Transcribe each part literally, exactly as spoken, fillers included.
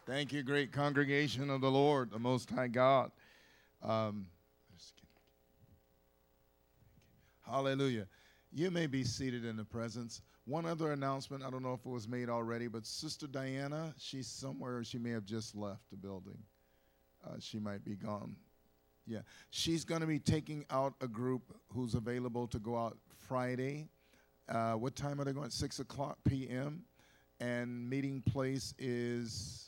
Thank you, great congregation of the Lord, the Most High God. Um, hallelujah. You may be seated in the presence. One other announcement, I don't know if it was made already, but Sister Diana, she's somewhere, she may have just left the building. Uh, she might be gone. Yeah. She's going to be taking out a group who's available to go out Friday. Uh, what time are they going? six o'clock p m And meeting place is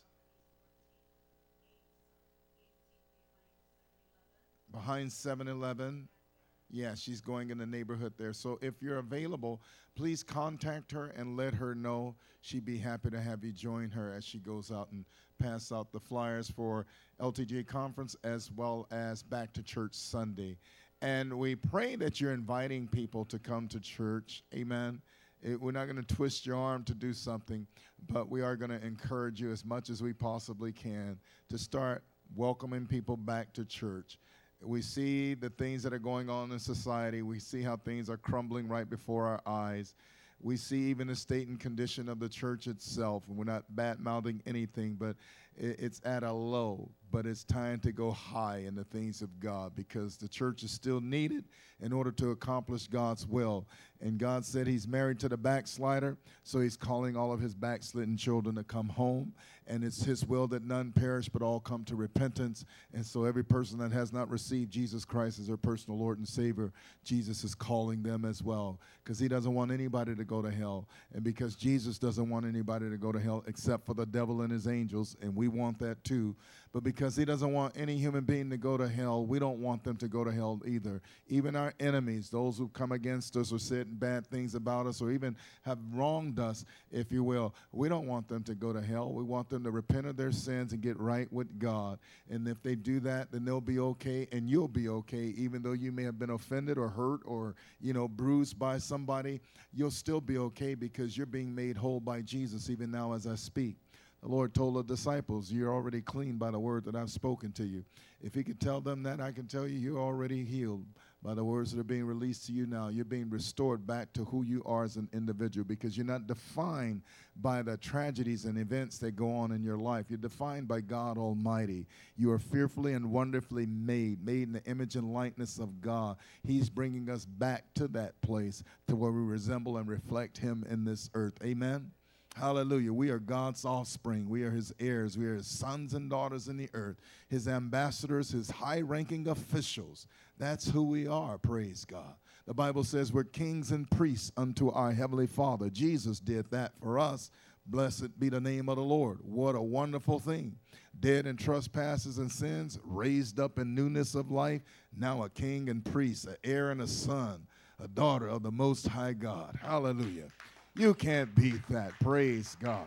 behind seven eleven. Yeah, she's going in the neighborhood there. So if you're available, please contact her and let her know. She'd be happy to have you join her as she goes out and pass out the flyers for L T J Conference as well as Back to Church Sunday. And we pray that you're inviting people to come to church. Amen. It, we're not going to twist your arm to do something, but we are going to encourage you as much as we possibly can to start welcoming people back to church. We see the things that are going on in society. We see how things are crumbling right before our eyes. We see even the state and condition of the church itself. And we're not bad-mouthing anything, but it's at a low. But it's time to go high in the things of God because the church is still needed in order to accomplish God's will. And God said he's married to the backslider, so he's calling all of his backslidden children to come home. And it's his will that none perish but all come to repentance. And so every person that has not received Jesus Christ as their personal Lord and Savior, Jesus is calling them as well because he doesn't want anybody to go to hell. And because Jesus doesn't want anybody to go to hell except for the devil and his angels, and we want that too. But because he doesn't want any human being to go to hell, we don't want them to go to hell either. Even our enemies, those who come against us or said bad things about us or even have wronged us, if you will, we don't want them to go to hell. We want them to repent of their sins and get right with God. And if they do that, then they'll be okay and you'll be okay. Even though you may have been offended or hurt or, you know, bruised by somebody, you'll still be okay because you're being made whole by Jesus even now as I speak. The Lord told the disciples, you're already clean by the word that I've spoken to you. If he could tell them that, I can tell you you're already healed by the words that are being released to you now. You're being restored back to who you are as an individual because you're not defined by the tragedies and events that go on in your life. You're defined by God Almighty. You are fearfully and wonderfully made, made in the image and likeness of God. He's bringing us back to that place to where we resemble and reflect him in this earth. Amen. Hallelujah. We are God's offspring. We are his heirs. We are his sons and daughters in the earth, his ambassadors, his high-ranking officials. That's who we are, praise God. The Bible says we're kings and priests unto our heavenly Father. Jesus did that for us. Blessed be the name of the Lord. What a wonderful thing. Dead in trespasses and sins, raised up in newness of life, now a king and priest, an heir and a son, a daughter of the Most High God. Hallelujah. You can't beat that. Praise God.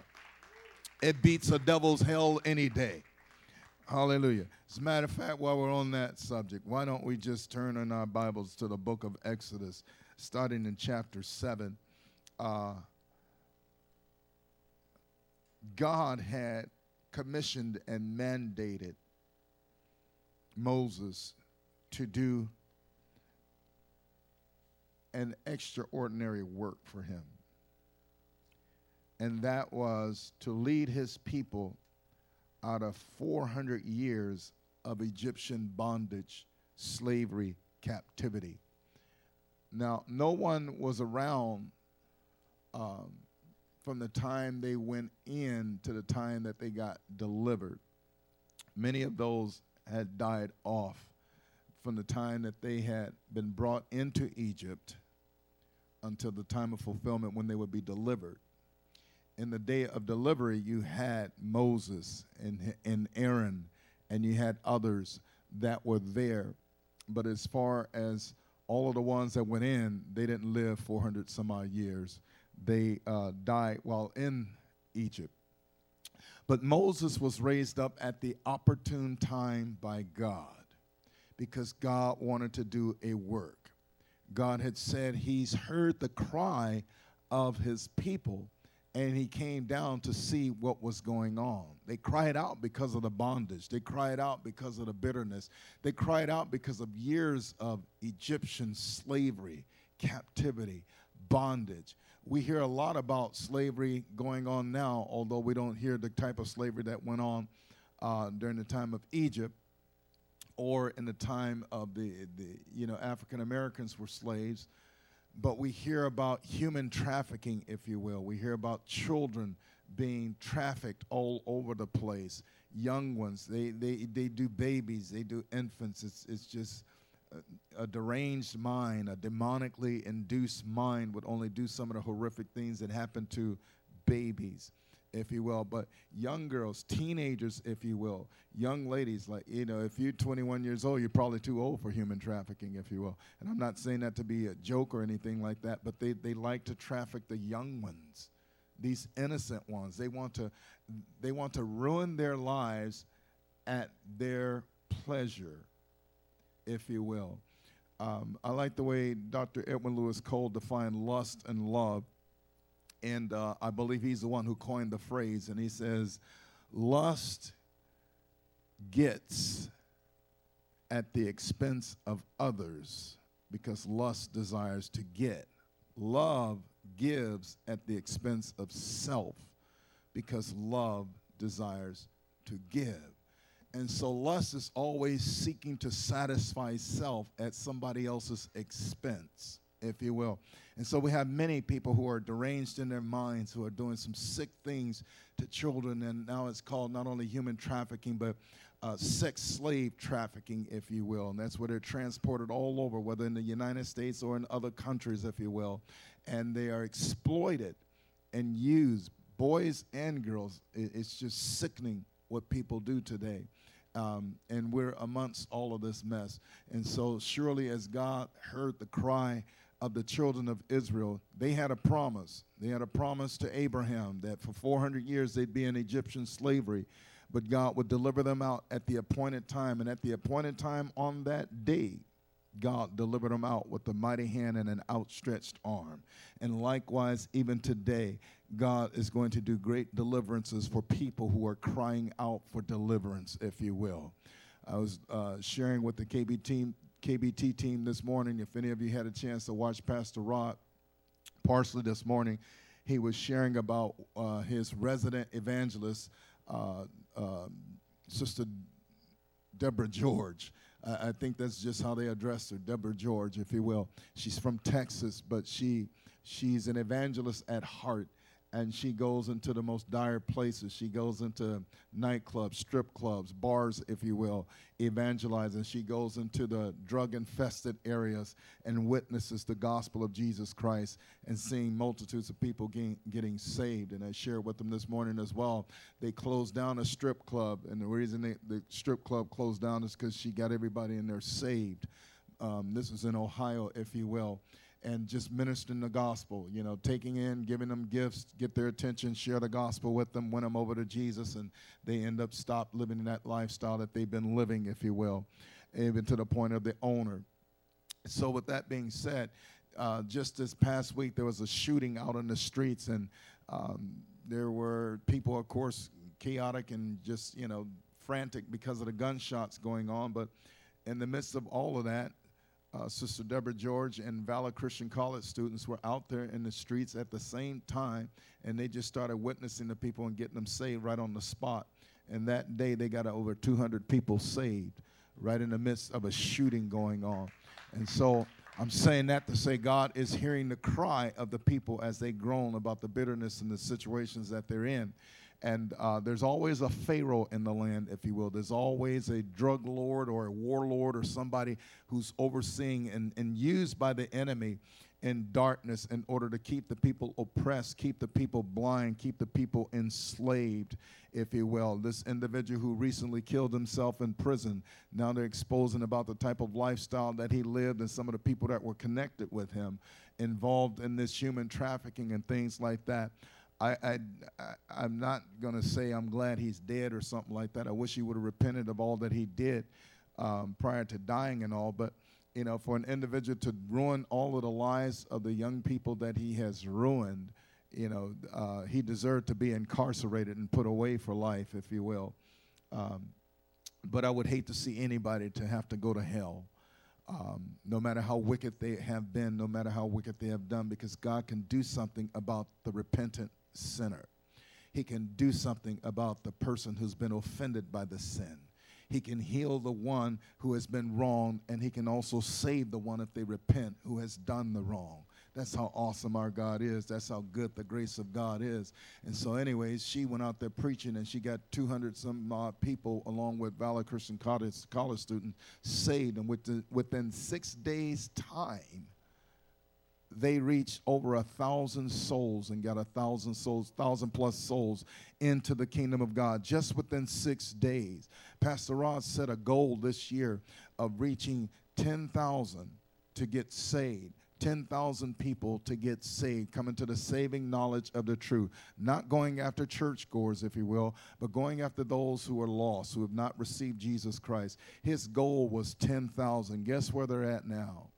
It beats a devil's hell any day. Hallelujah. As a matter of fact, while we're on that subject, why don't we just turn in our Bibles to the book of Exodus, starting in chapter seven. Uh, God had commissioned and mandated Moses to do an extraordinary work for him. And that was to lead his people out of four hundred years of Egyptian bondage, slavery, captivity. Now, no one was around um, from the time they went in to the time that they got delivered. Many of those had died off from the time that they had been brought into Egypt until the time of fulfillment when they would be delivered. In the day of delivery, you had Moses and, and Aaron, and you had others that were there. But as far as all of the ones that went in, they didn't live four hundred some odd years. They uh, died while in Egypt. But Moses was raised up at the opportune time by God because God wanted to do a work. God had said he's heard the cry of his people, and he came down to see what was going on. They cried out because of the bondage. They cried out because of the bitterness. They cried out because of years of Egyptian slavery, captivity, bondage. we hear a lot about slavery going on now, although we don't hear the type of slavery that went on uh, during the time of Egypt or in the time of the, the you know, African Americans were slaves. But we hear about human trafficking, if you will. We hear about children being trafficked all over the place. Young ones, they they, they do babies, they do infants. It's, it's just a, a deranged mind, a demonically induced mind would only do some of the horrific things that happen to babies, if you will. But young girls, teenagers, if you will, young ladies, like, you know, if you're twenty-one years old, you're probably too old for human trafficking, if you will. And I'm not saying that to be a joke or anything like that, but they, they like to traffic the young ones, these innocent ones. They want to, they want to ruin their lives at their pleasure, if you will. Um, I like the way Doctor Edwin Lewis Cole defined lust and love. And uh, I believe he's the one who coined the phrase. And he says, lust gets at the expense of others because lust desires to get. Love gives at the expense of self because love desires to give. And so lust is always seeking to satisfy self at somebody else's expense, if you will. And so we have many people who are deranged in their minds, who are doing some sick things to children, and now it's called not only human trafficking, but uh, sex slave trafficking, if you will. And that's where they're transported all over, whether in the United States or in other countries, if you will. And they are exploited and used, boys and girls. It's just sickening what people do today. Um, and we're amongst all of this mess. And so surely as God heard the cry of the children of Israel, they had a promise. They had a promise to Abraham that for four hundred years they'd be in Egyptian slavery, but God would deliver them out at the appointed time. And at the appointed time on that day, God delivered them out with a mighty hand and an outstretched arm. And likewise, even today, God is going to do great deliverances for people who are crying out for deliverance, if you will. I was uh, sharing with the K B team, K B T team this morning. If any of you had a chance to watch Pastor Rod Parsley this morning, he was sharing about uh, his resident evangelist, uh, uh, Sister Deborah George. I think that's just how they address her, Deborah George, if you will. She's from Texas, but she she's an evangelist at heart, and she goes into the most dire places. She goes into nightclubs, strip clubs, bars, if you will, evangelizing. She goes into the drug-infested areas and witnesses the gospel of Jesus Christ and seeing multitudes of people getting, getting saved. And I shared with them this morning as well. They closed down a strip club, and the reason they, the strip club closed down is because she got everybody in there saved. Um, this was in Ohio, if you will. And just ministering the gospel, you know, taking in, giving them gifts, get their attention, share the gospel with them, win them over to Jesus, and they end up stop living that lifestyle that they've been living, if you will, even to the point of the owner. So with that being said, uh, just this past week there was a shooting out on the streets, and um, there were people, of course, chaotic and just, you know, frantic because of the gunshots going on. But in the midst of all of that, Uh, Sister Deborah George and Valor Christian College students were out there in the streets at the same time, and they just started witnessing the people and getting them saved right on the spot. And that day they got over two hundred people saved right in the midst of a shooting going on. And so I'm saying that to say God is hearing the cry of the people as they groan about the bitterness and the situations that they're in. And uh, there's always a Pharaoh in the land, if you will. There's always a drug lord or a warlord or somebody who's overseeing and, and used by the enemy in darkness in order to keep the people oppressed, keep the people blind, keep the people enslaved, if you will. This individual who recently killed himself in prison, now they're exposing about the type of lifestyle that he lived and some of the people that were connected with him involved in this human trafficking and things like that. I, I, I, I'm not going to say I'm glad he's dead or something like that. I wish he would have repented of all that he did um, prior to dying and all. But, you know, for an individual to ruin all of the lives of the young people that he has ruined, you know, uh, he deserved to be incarcerated and put away for life, if you will. Um, but I would hate to see anybody to have to go to hell Um, no matter how wicked they have been, no matter how wicked they have done, because God can do something about the repentant sinner. He can do something about the person who's been offended by the sin. He can heal the one who has been wronged, and he can also save the one, if they repent, who has done the wrong. That's how awesome our God is. That's how good the grace of God is. And so anyways, she went out there preaching, and she got two hundred some odd people, along with Valor Christian College, college students, saved. And within, within six days' time, they reached over a thousand souls and got a thousand souls, thousand plus souls into the kingdom of God just within six days. Pastor Rod set a goal this year of reaching ten thousand to get saved. ten thousand people to get saved, coming to the saving knowledge of the truth. Not going after churchgoers, if you will, but going after those who are lost, who have not received Jesus Christ. His goal was ten thousand. Guess where they're at now?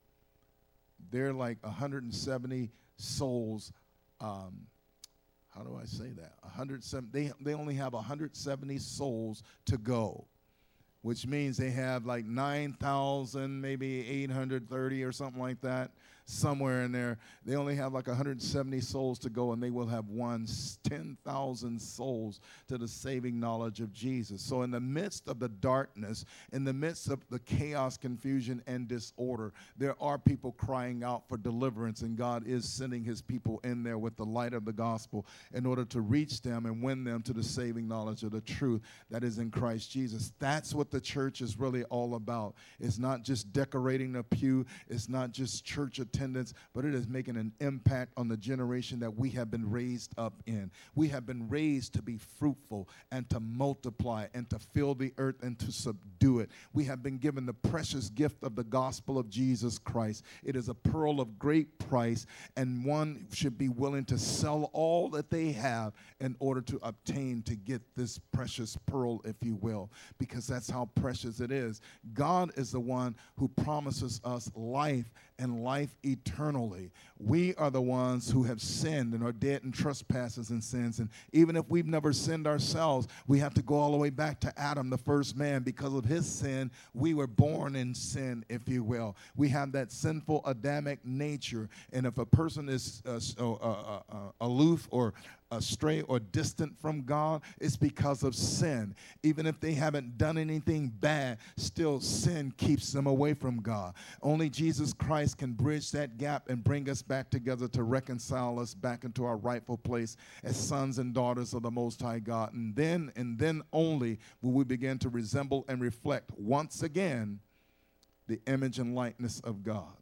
They're like one hundred seventy souls. Um, how do I say that? one hundred seventy, they, they only have one hundred seventy souls to go, which means they have like nine thousand, maybe eight hundred thirty or something like that, somewhere in there. They only have like one hundred seventy souls to go, and they will have won ten thousand souls to the saving knowledge of Jesus. So in the midst of the darkness, in the midst of the chaos, confusion, and disorder, there are people crying out for deliverance, and God is sending his people in there with the light of the gospel in order to reach them and win them to the saving knowledge of the truth that is in Christ Jesus. That's what the church is really all about. It's not just decorating a pew. It's not just church attendance, but it is making an impact on the generation that we have been raised up in. We have been raised to be fruitful and to multiply and to fill the earth and to subdue it. We have been given the precious gift of the gospel of Jesus Christ. It is a pearl of great price, and one should be willing to sell all that they have in order to obtain, to get this precious pearl, if you will, because that's how precious it is. God is the one who promises us life and life eternally. We are the ones who have sinned and are dead in trespasses and sins. And even if we've never sinned ourselves, we have to go all the way back to Adam, the first man. Because of his sin, we were born in sin, if you will. We have that sinful Adamic nature. And if a person is uh, uh, uh, uh, aloof or astray or distant from God, it's because of sin. Even if they haven't done anything bad, still sin keeps them away from God. Only Jesus Christ can bridge that gap and bring us back together to reconcile us back into our rightful place as sons and daughters of the Most High God. And then, and then only will we begin to resemble and reflect once again the image and likeness of God.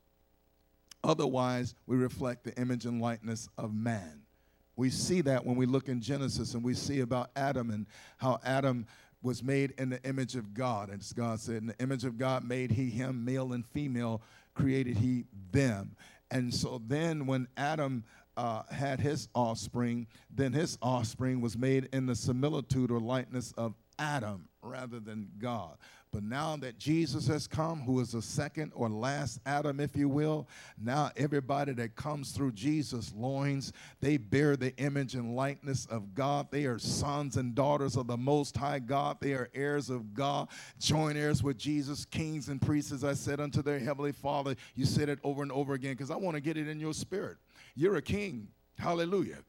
Otherwise, we reflect the image and likeness of man. We see that when we look in Genesis, and we see about Adam and how Adam was made in the image of God. And as God said, in the image of God made he him, male and female created he them. And so then when Adam uh, had his offspring, then his offspring was made in the similitude or likeness of Adam rather than God. But now that Jesus has come, who is the second or last Adam, if you will, now everybody that comes through Jesus' loins, they bear the image and likeness of God. They are sons and daughters of the Most High God. They are heirs of God, joint heirs with Jesus, kings and priests, as I said, unto their heavenly Father. You said it over and over again because I want to get it in your spirit. You're a king. Hallelujah.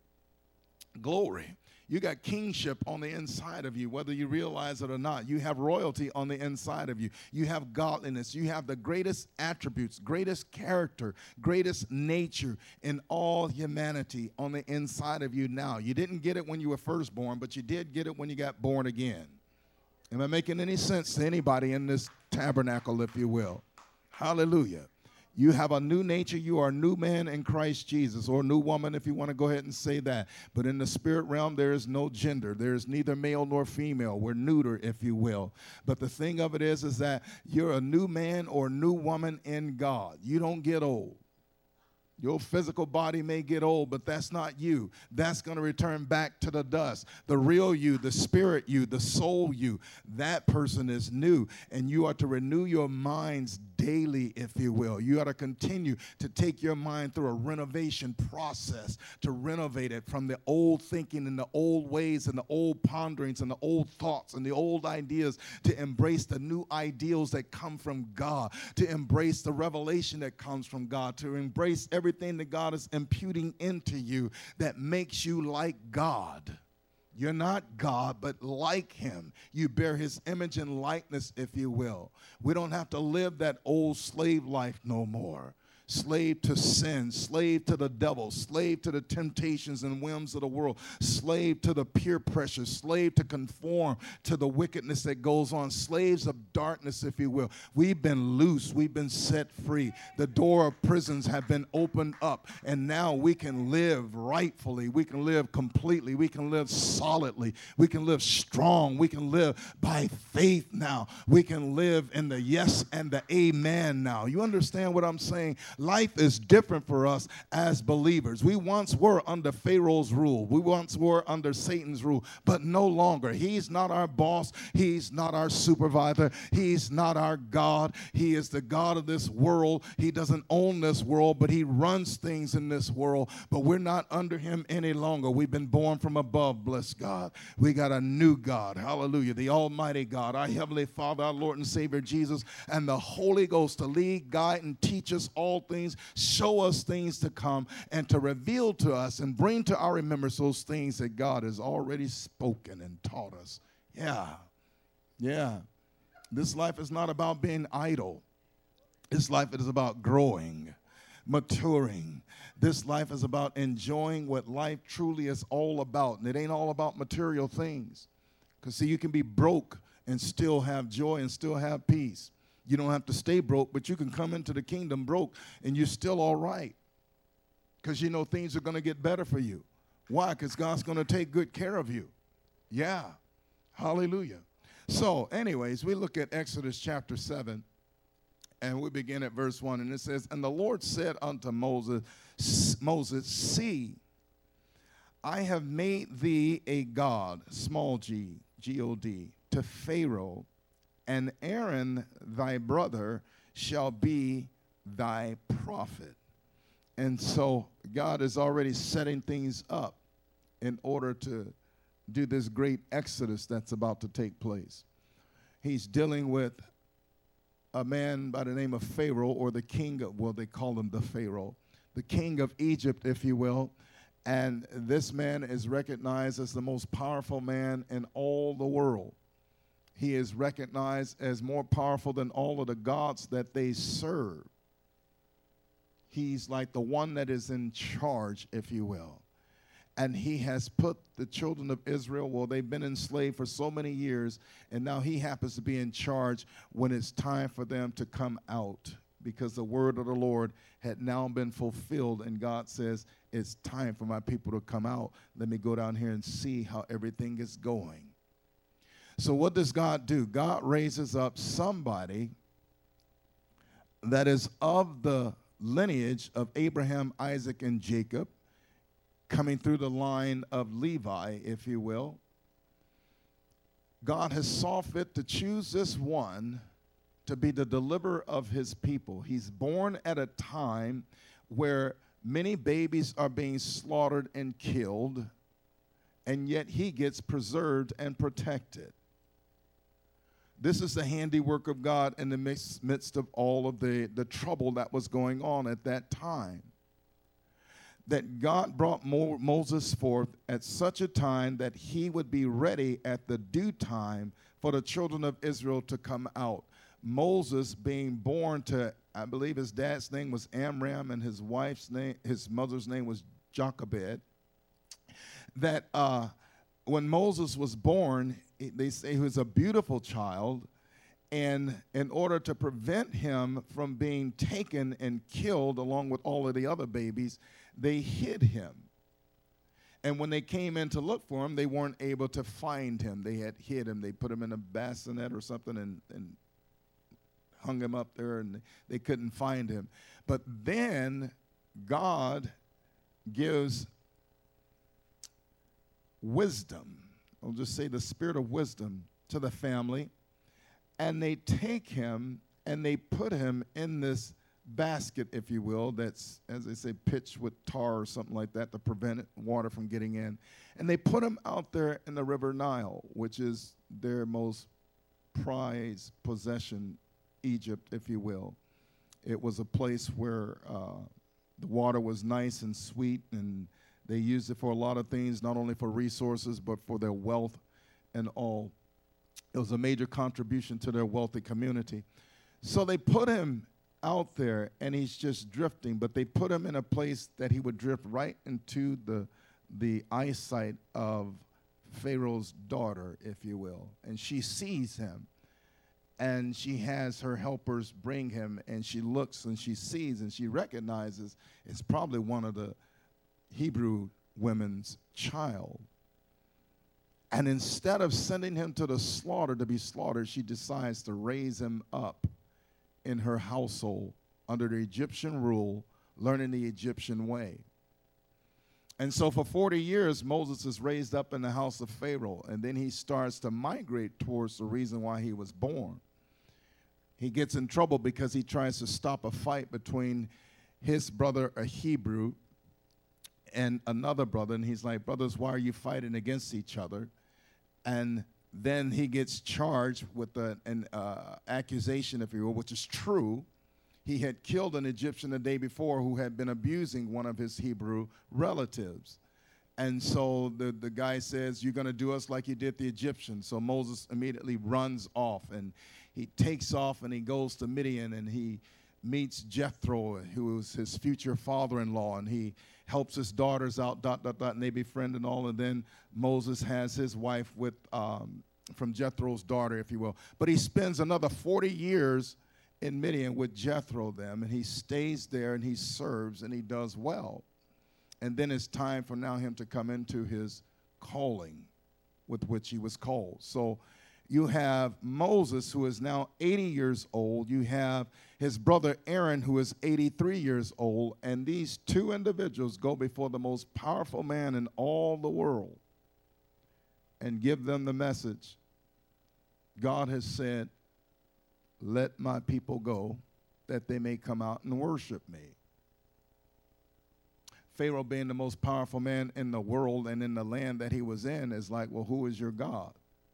Glory. You got kingship on the inside of you, whether you realize it or not. You have royalty on the inside of you. You have godliness. You have the greatest attributes, greatest character, greatest nature in all humanity on the inside of you now. You didn't get it when you were first born, but you did get it when you got born again. Am I making any sense to anybody in this tabernacle, if you will? Hallelujah. You have a new nature. You are a new man in Christ Jesus, or a new woman, if you want to go ahead and say that. But in the spirit realm, there is no gender. There is neither male nor female. We're neuter, if you will. But the thing of it is, is that you're a new man or new woman in God. You don't get old. Your physical body may get old, but that's not you. That's going to return back to the dust. The real you, the spirit you, the soul you, that person is new. And you are to renew your minds daily, if you will. You are to continue to take your mind through a renovation process, to renovate it from the old thinking and the old ways and the old ponderings and the old thoughts and the old ideas, to embrace the new ideals that come from God, to embrace the revelation that comes from God, to embrace every Everything that God is imputing into you that makes you like God. You're not God, but like him. You bear his image and likeness, if you will. We don't have to live that old slave life no more. Slave to sin, slave to the devil, slave to the temptations and whims of the world, slave to the peer pressure, slave to conform to the wickedness that goes on, slaves of darkness, if you will. We've been loose. We've been set free. The door of prisons have been opened up, and now we can live rightfully. We can live completely. We can live solidly. We can live strong. We can live by faith now. We can live in the yes and the amen now. You understand what I'm saying? Life is different for us as believers. We once were under Pharaoh's rule. We once were under Satan's rule, but no longer. He's not our boss. He's not our supervisor. He's not our God. He is the God of this world. He doesn't own this world, but he runs things in this world. But we're not under him any longer. We've been born from above, bless God. We got a new God. Hallelujah. The Almighty God, our Heavenly Father, our Lord and Savior Jesus, and the Holy Ghost to lead, guide, and teach us all things, show us things to come, and to reveal to us and bring to our remembrance those things that God has already spoken and taught us. Yeah, yeah. This life is not about being idle. This life is about growing, maturing. This life is about enjoying what life truly is all about. And it ain't all about material things. Because, see, you can be broke and still have joy and still have peace. You don't have to stay broke, but you can come into the kingdom broke and you're still all right. Because you know things are going to get better for you. Why? Because God's going to take good care of you. Yeah. Hallelujah. So, anyways, we look at Exodus chapter seven, and we begin at verse one, and it says, "And the Lord said unto Moses, Moses, see, I have made thee a god, small g, G O D, to Pharaoh, and Aaron thy brother shall be thy prophet." And so God is already setting things up in order to do this great exodus that's about to take place. He's dealing with a man by the name of Pharaoh, or the king of, well, they call him the Pharaoh, the king of Egypt, if you will. And this man is recognized as the most powerful man in all the world. He is recognized as more powerful than all of the gods that they serve. He's like the one that is in charge, if you will. And he has put the children of Israel, well, they've been enslaved for so many years, and now he happens to be in charge when it's time for them to come out, because the word of the Lord had now been fulfilled, and God says, it's time for my people to come out. Let me go down here and see how everything is going. So what does God do? God raises up somebody that is of the lineage of Abraham, Isaac, and Jacob, coming through the line of Levi, if you will. God has saw fit to choose this one to be the deliverer of his people. He's born at a time where many babies are being slaughtered and killed, and yet he gets preserved and protected. This is the handiwork of God in the midst of all of the, the trouble that was going on at that time. That God brought Mo- Moses forth at such a time that he would be ready at the due time for the children of Israel to come out. Moses being born to, I believe his dad's name was Amram, and his wife's name, his mother's name was Jochebed. That uh, when Moses was born, they say he was a beautiful child, and in order to prevent him from being taken and killed along with all of the other babies, they hid him. And when they came in to look for him, they weren't able to find him. They had hid him. They put him in a bassinet or something and, and hung him up there, and they couldn't find him. But then God gives wisdom, I'll just say the spirit of wisdom, to the family, and they take him and they put him in this basket, if you will, that's, as they say, pitched with tar or something like that to prevent it, water from getting in. And they put him out there in the River Nile, which is their most prized possession, Egypt, if you will. It was a place where uh, the water was nice and sweet, and they used it for a lot of things, not only for resources, but for their wealth and all. It was a major contribution to their wealthy community. So they put him out there, and he's just drifting, but they put him in a place that he would drift right into the, the eyesight of Pharaoh's daughter, if you will. And she sees him, and she has her helpers bring him, and she looks and she sees and she recognizes it's probably one of the Hebrew women's child. And instead of sending him to the slaughter to be slaughtered, she decides to raise him up in her household under the Egyptian rule, learning the Egyptian way. And so for forty years, Moses is raised up in the house of Pharaoh, and then he starts to migrate towards the reason why he was born. He gets in trouble because he tries to stop a fight between his brother, a Hebrew, and another brother, and he's like, brothers, why are you fighting against each other? And then he gets charged with a, an uh, accusation, if you will, which is true. He had killed an Egyptian the day before who had been abusing one of his Hebrew relatives. And so the, the guy says, you're going to do us like you did the Egyptians. So Moses immediately runs off, and he takes off, and he goes to Midian, and he meets Jethro, who is his future father-in-law, and he helps his daughters out, dot, dot, dot, and they befriend and all. And then Moses has his wife with um, from Jethro's daughter, if you will. But he spends another forty years in Midian with Jethro them, and he stays there, and he serves, and he does well. And then it's time for now him to come into his calling with which he was called. So you have Moses, who is now eighty years old. You have his brother Aaron, who is eighty-three years old. And these two individuals go before the most powerful man in all the world and give them the message. God has said, let my people go, that they may come out and worship me. Pharaoh, being the most powerful man in the world and in the land that he was in, is like, well, who is your God?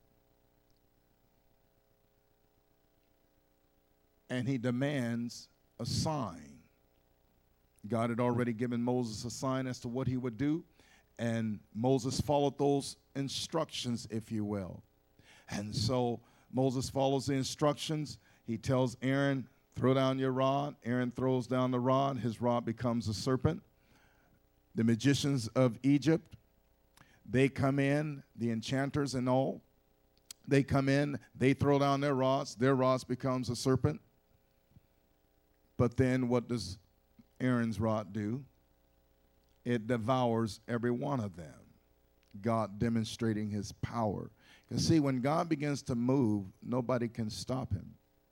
And he demands a sign. God had already given Moses a sign as to what he would do, and Moses followed those instructions, if you will. And so Moses follows the instructions. He tells Aaron, throw down your rod. Aaron throws down the rod. His rod becomes a serpent. The magicians of Egypt, they come in, the enchanters and all. They come in, they throw down their rods. Their rods becomes a serpent. But then what does Aaron's rod do? It devours every one of them. God demonstrating his power. Because see, when God begins to move, nobody can stop him.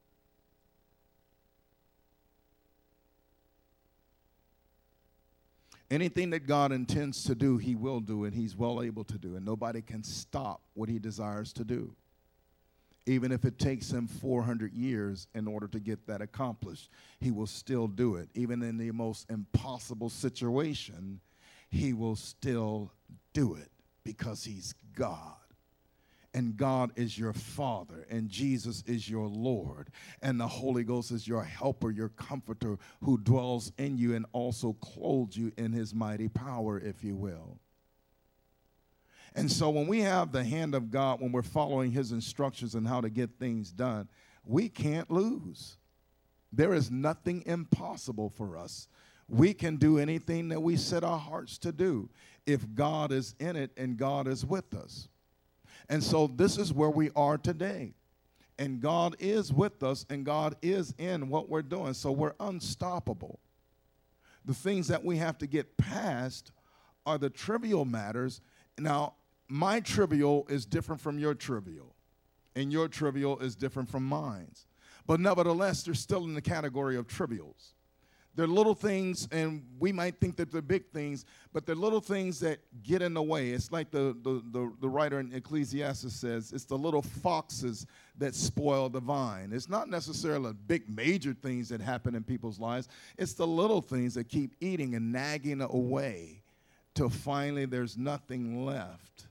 Anything that God intends to do, he will do, and he's well able to do. And nobody can stop what he desires to do. Even if it takes him four hundred years in order to get that accomplished, he will still do it. Even in the most impossible situation, he will still do it because he's God. And God is your Father, and Jesus is your Lord, and the Holy Ghost is your helper, your comforter, who dwells in you and also clothes you in his mighty power, if you will. And so when we have the hand of God, when we're following his instructions on how to get things done, we can't lose. There is nothing impossible for us. We can do anything that we set our hearts to do if God is in it and God is with us. And so this is where we are today. And God is with us, and God is in what we're doing. So we're unstoppable. The things that we have to get past are the trivial matters. Now, my trivial is different from your trivial, and your trivial is different from mine. But nevertheless, they're still in the category of trivials. They're little things, and we might think that they're big things, but they're little things that get in the way. It's like the, the, the, the writer in Ecclesiastes says, it's the little foxes that spoil the vine. It's not necessarily big major things that happen in people's lives. It's the little things that keep eating and nagging away till finally there's nothing left.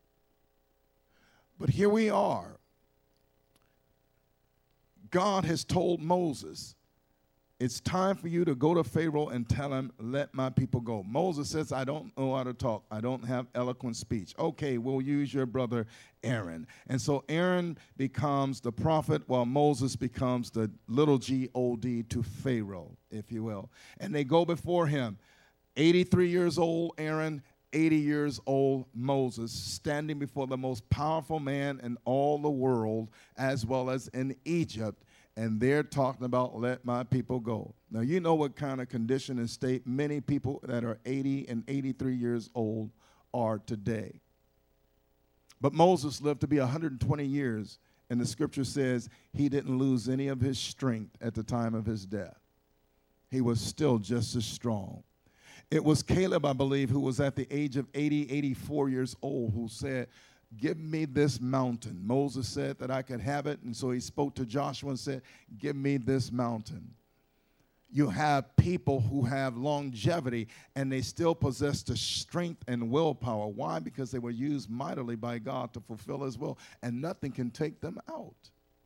But here we are. God has told Moses, it's time for you to go to Pharaoh and tell him, let my people go. Moses says, I don't know how to talk. I don't have eloquent speech. Okay, we'll use your brother Aaron. And so Aaron becomes the prophet while Moses becomes the little G O D to Pharaoh, if you will. And they go before him. eighty-three years old Aaron, eighty years old Moses, standing before the most powerful man in all the world, as well as in Egypt. And they're talking about, let my people go. Now, you know what kind of condition and state many people that are eighty and eighty-three years old are today. But Moses lived to be one hundred twenty years, and the scripture says he didn't lose any of his strength at the time of his death. He was still just as strong. It was Caleb, I believe, who was at the age of eighty, eighty-four years old, who said, give me this mountain. Moses said that I could have it, and so he spoke to Joshua and said, give me this mountain. You have people who have longevity, and they still possess the strength and willpower. Why? Because they were used mightily by God to fulfill his will, and nothing can take them out.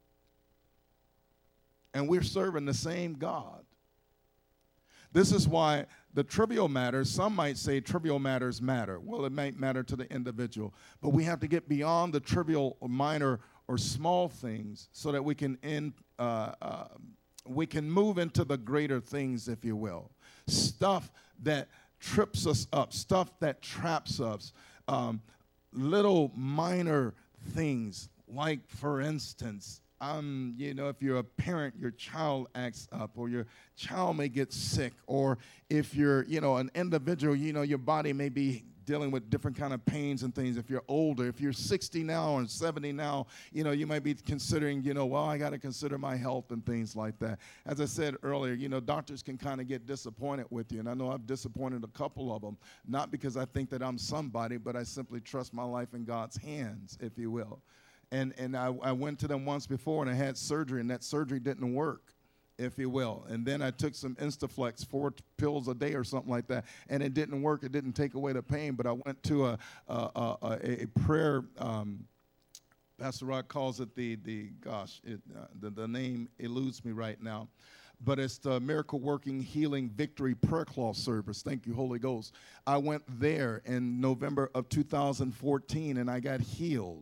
And we're serving the same God. This is why the trivial matters, some might say trivial matters matter. Well, it might matter to the individual. But we have to get beyond the trivial or minor or small things so that we can end, uh, uh, we can move into the greater things, if you will. Stuff that trips us up, stuff that traps us, um, little minor things like, for instance, Um, you know, if you're a parent, your child acts up, or your child may get sick, or if you're, you know, an individual, you know, your body may be dealing with different kind of pains and things. If you're older, if you're sixty now or seventy now, you know, you might be considering, you know, well, I got to consider my health and things like that. As I said earlier, you know, doctors can kind of get disappointed with you, and I know I've disappointed a couple of them, not because I think that I'm somebody, but I simply trust my life in God's hands, if you will. And and I, I went to them once before, and I had surgery, and that surgery didn't work, if you will. And then I took some Instaflex, four t- pills a day or something like that, and it didn't work. It didn't take away the pain, but I went to a a, a, a prayer, um, Pastor Rod calls it the, the gosh, it, uh, the, the name eludes me right now. But it's the Miracle Working Healing Victory Prayer Cloth Service. Thank you, Holy Ghost. I went there in November of two thousand fourteen, and I got healed.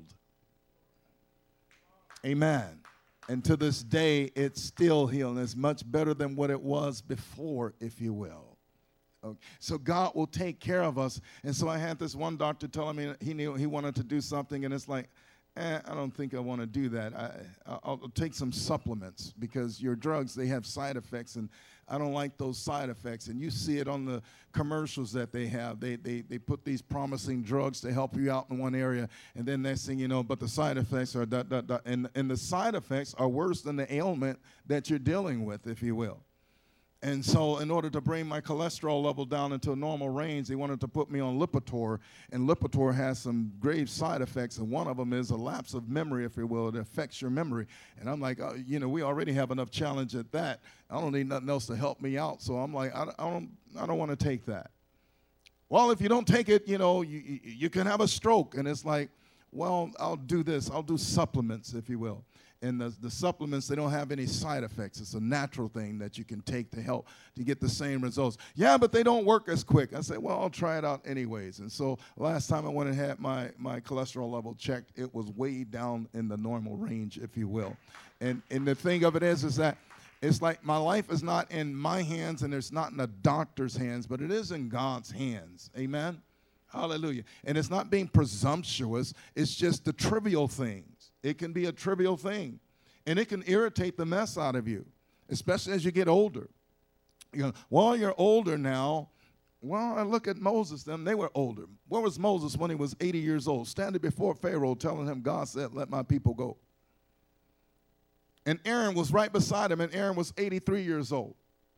Amen. And to this day, it's still healing. It's much better than what it was before, if you will. Okay. So God will take care of us. And so I had this one doctor telling me he knew he wanted to do something, and it's like, eh, I don't think I want to do that. I, I'll, I'll take some supplements, because your drugs, they have side effects, and I don't like those side effects. And you see it on the commercials that they have. They, they, they put these promising drugs to help you out in one area, and then next thing you know, but the side effects are, da, da, da, and, and the side effects are worse than the ailment that you're dealing with, if you will. And so in order to bring my cholesterol level down into a normal range, they wanted to put me on Lipitor, and Lipitor has some grave side effects, and one of them is a lapse of memory, if you will. It affects your memory. And I'm like, oh, you know, we already have enough challenge at that. I don't need nothing else to help me out. So I'm like, I, I don't, I don't want to take that. Well, if you don't take it, you know, you, you, you can have a stroke. And it's like, well, I'll do this. I'll do supplements, if you will. And the, the supplements, they don't have any side effects. It's a natural thing that you can take to help to get the same results. Yeah, but they don't work as quick. I said, well, I'll try it out anyways. And so last time I went and had my, my cholesterol level checked, it was way down in the normal range, if you will. And, and the thing of it is, is that it's like my life is not in my hands, and it's not in the doctor's hands, but it is in God's hands. Amen? Hallelujah. And it's not being presumptuous. It's just the trivial things. It can be a trivial thing, and it can irritate the mess out of you, especially as you get older. You know, well, you're older now. Well, I look at Moses, them, they were older. Where was Moses when he was eighty years old, standing before Pharaoh telling him, God said, let my people go. And Aaron was right beside him, and Aaron was eighty-three years old.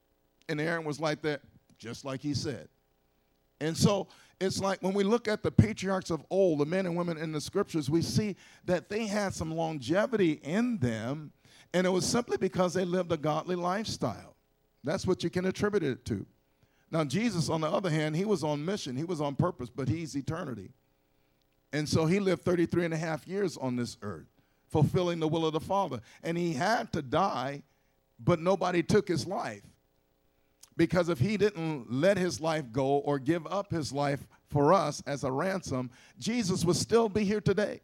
and Aaron was like that, just like he said. And so it's like when we look at the patriarchs of old, the men and women in the scriptures, we see that they had some longevity in them, and it was simply because they lived a godly lifestyle. That's what you can attribute it to. Now, Jesus, on the other hand, he was on mission. He was on purpose, but he's eternity. And so he lived thirty-three and a half years on this earth, fulfilling the will of the Father. And he had to die, but nobody took his life. Because if he didn't let his life go or give up his life for us as a ransom, Jesus would still be here today.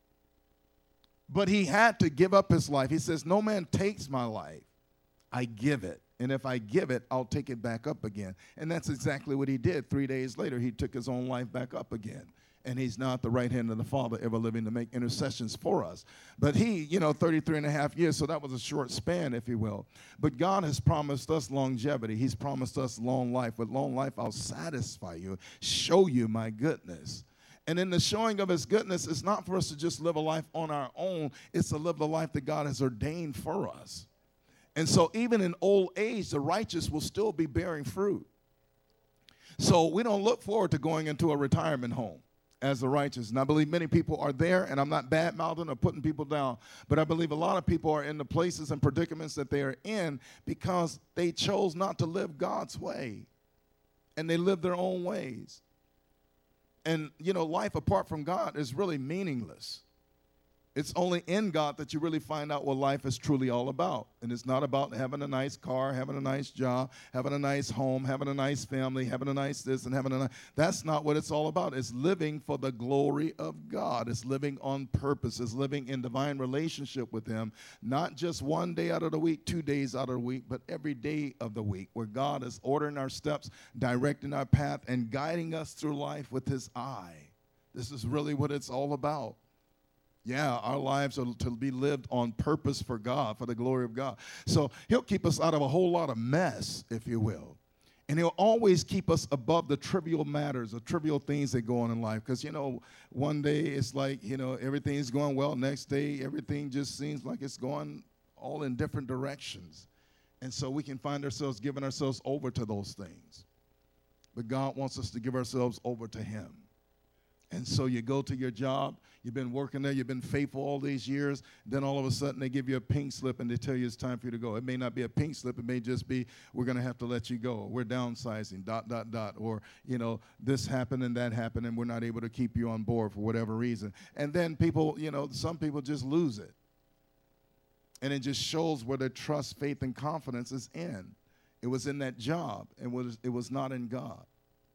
But he had to give up his life. He says, no man takes my life. I give it. And if I give it, I'll take it back up again. And that's exactly what he did. Three days later, he took his own life back up again. And he's now at the right hand of the Father, ever living to make intercessions for us. But he, you know, thirty-three and a half years, so that was a short span, if you will. But God has promised us longevity. He's promised us long life. With long life, I'll satisfy you, show you my goodness. And in the showing of his goodness, it's not for us to just live a life on our own. It's to live the life that God has ordained for us. And so even in old age, the righteous will still be bearing fruit. So we don't look forward to going into a retirement home as the righteous. And I believe many people are there, and I'm not bad-mouthing or putting people down, but I believe a lot of people are in the places and predicaments that they are in because they chose not to live God's way, and they live their own ways. And, you know, life apart from God is really meaningless. It's only in God that you really find out what life is truly all about. And it's not about having a nice car, having a nice job, having a nice home, having a nice family, having a nice this and having a nice... That's not what it's all about. It's living for the glory of God. It's living on purpose. It's living in divine relationship with him, not just one day out of the week, two days out of the week, but every day of the week, where God is ordering our steps, directing our path, and guiding us through life with his eye. This is really what it's all about. Yeah, our lives are to be lived on purpose for God, for the glory of God. So he'll keep us out of a whole lot of mess, if you will. And he'll always keep us above the trivial matters, the trivial things that go on in life. Because, you know, one day it's like, you know, everything's going well. Next day, everything just seems like it's going all in different directions. And so we can find ourselves giving ourselves over to those things. But God wants us to give ourselves over to him. And so you go to your job, you've been working there, you've been faithful all these years, then all of a sudden they give you a pink slip and they tell you it's time for you to go. It may not be a pink slip, it may just be, we're going to have to let you go. We're downsizing, dot, dot, dot. Or, you know, this happened and that happened and we're not able to keep you on board for whatever reason. And then people, you know, some people just lose it. And it just shows where their trust, faith, and confidence is in. It was in that job, and it was, it was not in God.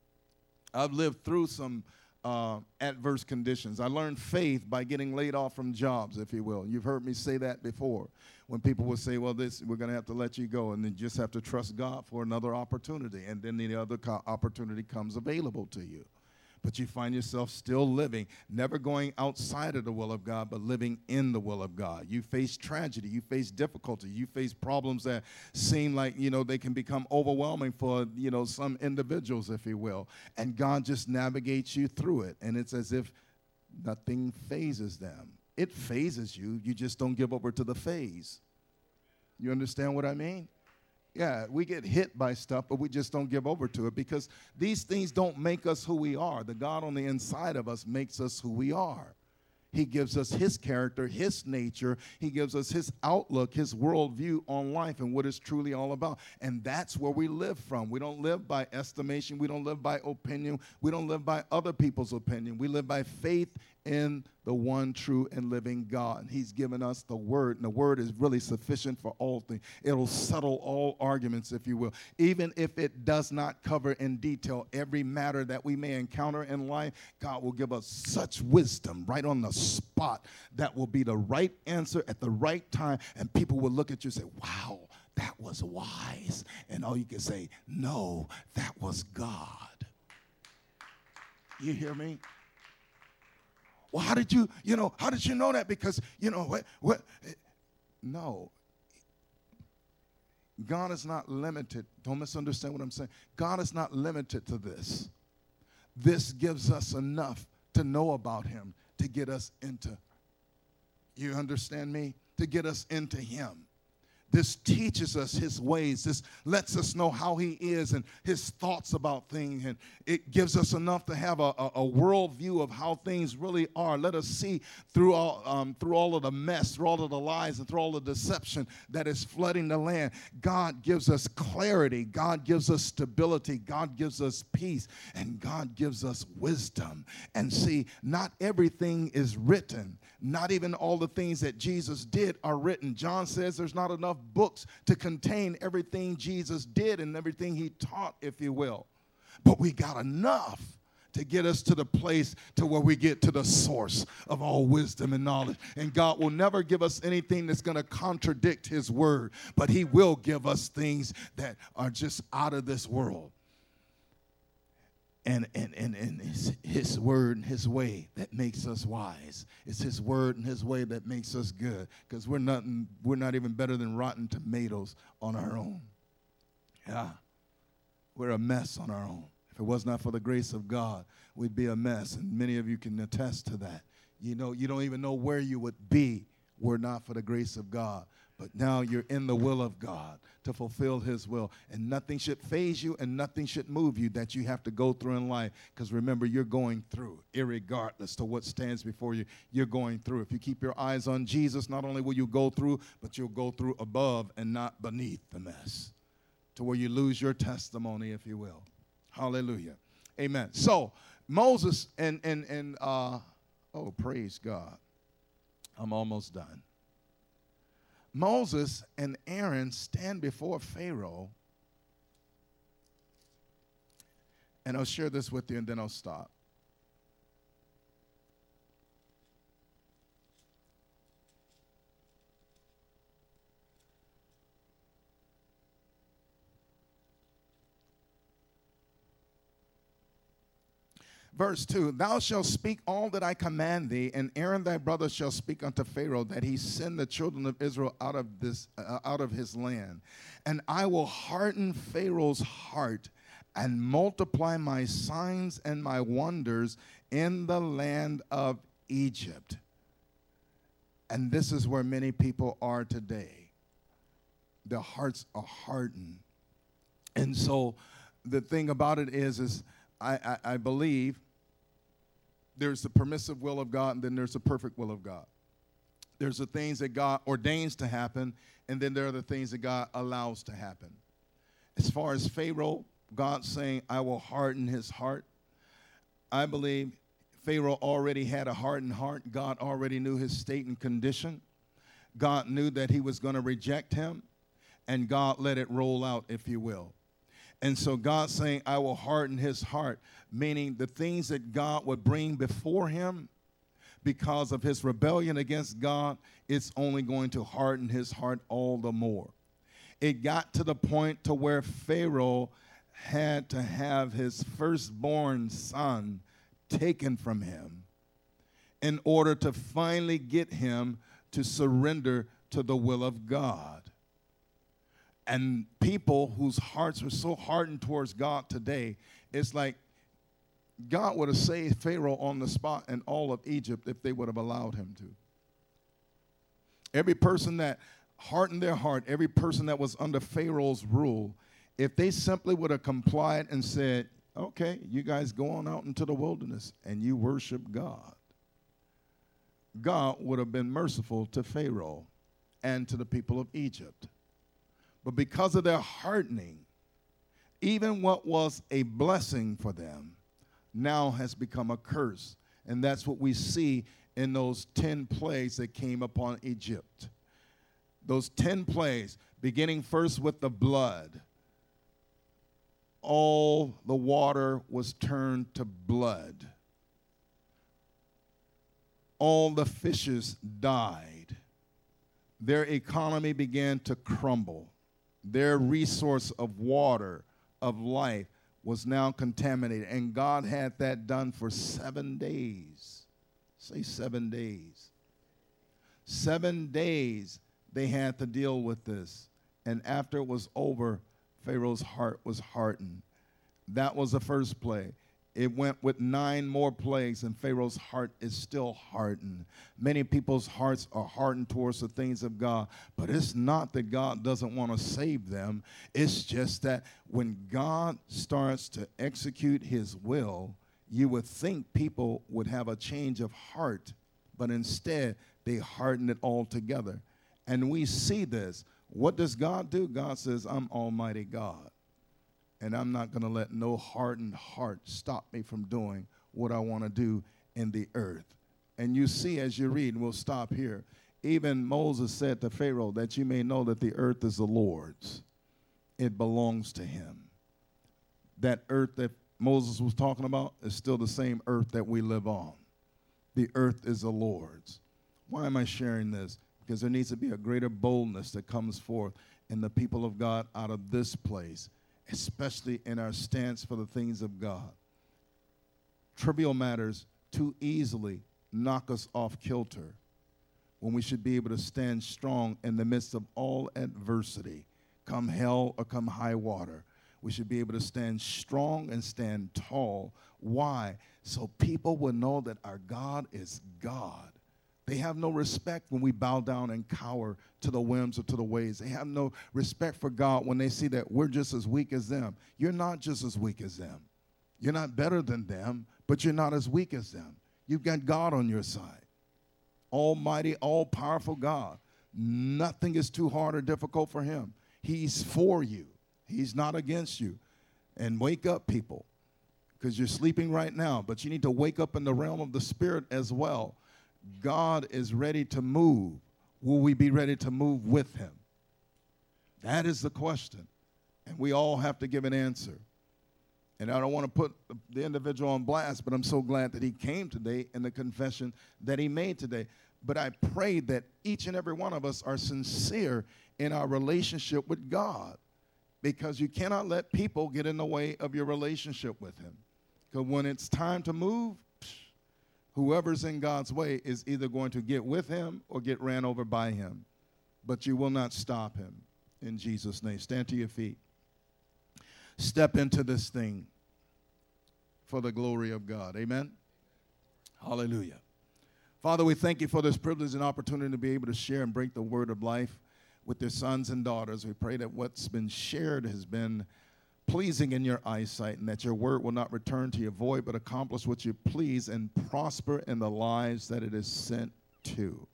I've lived through some Uh, adverse conditions. I learned faith by getting laid off from jobs, if you will. You've heard me say that before. When people will say, well, this, we're going to have to let you go, and then just have to trust God for another opportunity, and then the other co- opportunity comes available to you. But you find yourself still living, never going outside of the will of God, but living in the will of God. You face tragedy. You face difficulty. You face problems that seem like, you know, they can become overwhelming for, you know, some individuals, if you will. And God just navigates you through it. And it's as if nothing phases them. It phases you. You just don't give over to the phase. You understand what I mean? Yeah, we get hit by stuff, but we just don't give over to it because these things don't make us who we are. The God on the inside of us makes us who we are. He gives us his character, his nature. He gives us his outlook, his worldview on life and what it's truly all about. And that's where we live from. We don't live by estimation. We don't live by opinion. We don't live by other people's opinion. We live by faith in the one true and living God. And he's given us the word, and the word is really sufficient for all things. It'll settle all arguments, if you will. Even if it does not cover in detail every matter that we may encounter in life, God will give us such wisdom right on the spot that will be the right answer at the right time, and people will look at you and say, wow, that was wise. And all you can say, no, that was God. You hear me? Well, how did you, you know, how did you know that? Because, you know, what, what? No. God is not limited. Don't misunderstand what I'm saying. God is not limited to this. This gives us enough to know about him, to get us into, you understand me? To get us into him. This teaches us his ways. This lets us know how he is and his thoughts about things. And it gives us enough to have a, a, a worldview of how things really are. Let us see through all, um, through all of the mess, through all of the lies, and through all the deception that is flooding the land. God gives us clarity. God gives us stability. God gives us peace. And God gives us wisdom. And see, not everything is written. Not even all the things that Jesus did are written. John says there's not enough books to contain everything Jesus did and everything he taught, if you will. But we got enough to get us to the place to where we get to the source of all wisdom and knowledge. And God will never give us anything that's going to contradict his word, but he will give us things that are just out of this world. And, and, and, and it's his word and his way that makes us wise. It's his word and his way that makes us good, because we're, nothing, we're not even better than rotten tomatoes on our own. Yeah, we're a mess on our own. If it was not for the grace of God, we'd be a mess, and many of you can attest to that. You know, you don't even know where you would be were not for the grace of God. But now you're in the will of God to fulfill his will. And nothing should faze you and nothing should move you that you have to go through in life. Because remember, you're going through, irregardless to what stands before you, you're going through. If you keep your eyes on Jesus, not only will you go through, but you'll go through above and not beneath the mess, to where you lose your testimony, if you will. Hallelujah. Amen. So Moses and, and, and uh, oh, praise God. I'm almost done. Moses and Aaron stand before Pharaoh, and I'll share this with you and then I'll stop. Verse two, thou shalt speak all that I command thee, and Aaron thy brother shall speak unto Pharaoh, that he send the children of Israel out of this uh, out of his land. And I will harden Pharaoh's heart, and multiply my signs and my wonders in the land of Egypt. And this is where many people are today. Their hearts are hardened. And so the thing about it is, is I, I, I believe there's the permissive will of God, and then there's the perfect will of God. There's the things that God ordains to happen, and then there are the things that God allows to happen. As far as Pharaoh, God's saying, I will harden his heart. I believe Pharaoh already had a hardened heart. God already knew his state and condition. God knew that he was going to reject him, and God let it roll out, if you will. And so God's saying, I will harden his heart, meaning the things that God would bring before him because of his rebellion against God, it's only going to harden his heart all the more. It got to the point to where Pharaoh had to have his firstborn son taken from him in order to finally get him to surrender to the will of God. And people whose hearts are so hardened towards God today, it's like God would have saved Pharaoh on the spot and all of Egypt if they would have allowed him to. Every person that hardened their heart, every person that was under Pharaoh's rule, if they simply would have complied and said, okay, you guys go on out into the wilderness and you worship God, God would have been merciful to Pharaoh and to the people of Egypt. But because of their hardening, even what was a blessing for them now has become a curse. And that's what we see in those ten plagues that came upon Egypt. Those ten plagues, beginning first with the blood. All the water was turned to blood. All the fishes died. Their economy began to crumble. Their resource of water, of life, was now contaminated. And God had that done for seven days. Say seven days. Seven days they had to deal with this. And after it was over, Pharaoh's heart was hardened. That was the first plague. It went with nine more plagues, and Pharaoh's heart is still hardened. Many people's hearts are hardened towards the things of God, but it's not that God doesn't want to save them. It's just that when God starts to execute his will, you would think people would have a change of heart, but instead they harden it altogether. And we see this. What does God do? God says, I'm Almighty God. And I'm not going to let no hardened heart stop me from doing what I want to do in the earth. And you see as you read, and we'll stop here, even Moses said to Pharaoh, that you may know that the earth is the Lord's. It belongs to him. That earth that Moses was talking about is still the same earth that we live on. The earth is the Lord's. Why am I sharing this? Because there needs to be a greater boldness that comes forth in the people of God out of this place, especially in our stance for the things of God. Trivial matters too easily knock us off kilter when we should be able to stand strong in the midst of all adversity, come hell or come high water. We should be able to stand strong and stand tall. Why? So people will know that our God is God. They have no respect when we bow down and cower to the whims or to the ways. They have no respect for God when they see that we're just as weak as them. You're not just as weak as them. You're not better than them, but you're not as weak as them. You've got God on your side. Almighty, all-powerful God. Nothing is too hard or difficult for him. He's for you. He's not against you. And wake up, people, because you're sleeping right now, but you need to wake up in the realm of the Spirit as well. God is ready to move. Will we be ready to move with him? That is the question. And we all have to give an answer. And I don't want to put the individual on blast, but I'm so glad that he came today in the confession that he made today. But I pray that each and every one of us are sincere in our relationship with God, because you cannot let people get in the way of your relationship with him. Because when it's time to move, whoever's in God's way is either going to get with him or get ran over by him. But you will not stop him. In Jesus' name, stand to your feet. Step into this thing for the glory of God. Amen? Hallelujah. Father, we thank you for this privilege and opportunity to be able to share and break the word of life with their sons and daughters. We pray that what's been shared has been pleasing in your eyesight, and that your word will not return to your void, but accomplish what you please and prosper in the lives that it is sent to.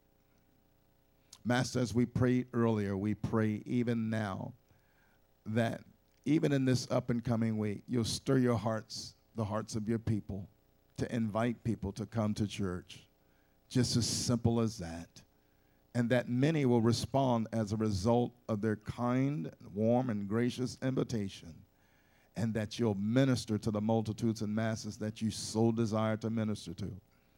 Master, as we prayed earlier, we pray even now that even in this up and coming week, you'll stir your hearts, the hearts of your people, to invite people to come to church. Just as simple as that. And that many will respond as a result of their kind, warm, and gracious invitation. And that you'll minister to the multitudes and masses that you so desire to minister to.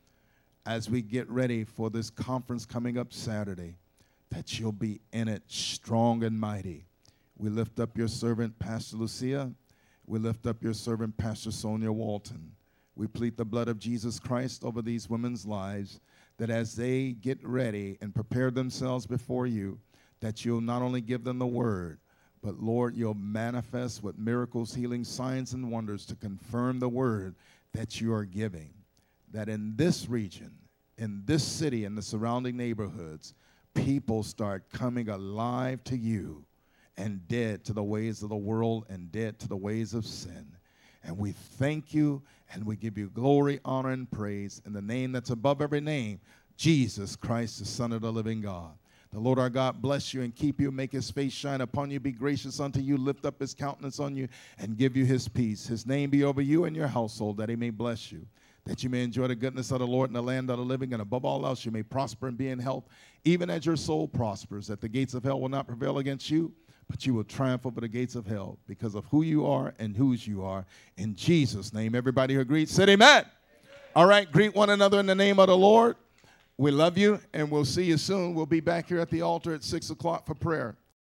As we get ready for this conference coming up Saturday, that you'll be in it strong and mighty. We lift up your servant, Pastor Lucia. We lift up your servant, Pastor Sonia Walton. We plead the blood of Jesus Christ over these women's lives, that as they get ready and prepare themselves before you, that you'll not only give them the word, but, Lord, you'll manifest with miracles, healings, signs, and wonders to confirm the word that you are giving. That in this region, in this city, in the surrounding neighborhoods, people start coming alive to you and dead to the ways of the world and dead to the ways of sin. And we thank you and we give you glory, honor, and praise in the name that's above every name, Jesus Christ, the Son of the living God. The Lord our God bless you and keep you, make his face shine upon you, be gracious unto you, lift up his countenance on you, and give you his peace. His name be over you and your household, that he may bless you, that you may enjoy the goodness of the Lord in the land of the living, and above all else you may prosper and be in health, even as your soul prospers, that the gates of hell will not prevail against you, but you will triumph over the gates of hell because of who you are and whose you are. In Jesus' name, everybody who agreed said amen. Amen. All right, greet one another in the name of the Lord. We love you, and we'll see you soon. We'll be back here at the altar at six o'clock for prayer.